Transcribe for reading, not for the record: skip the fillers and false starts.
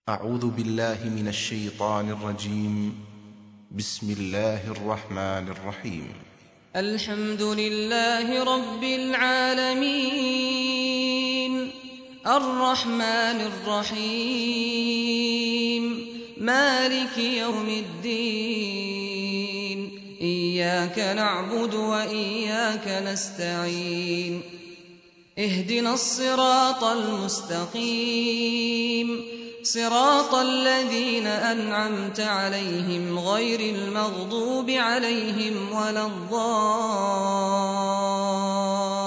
أعوذ بالله من الشيطان الرجيم. بسم الله الرحمن الرحيم. الحمد لله رب العالمين الرحمن الرحيم مالك يوم الدين إياك نعبد وإياك نستعين اهدنا الصراط المستقيم صراط الذين أنعمت عليهم غير المغضوب عليهم ولا الضالين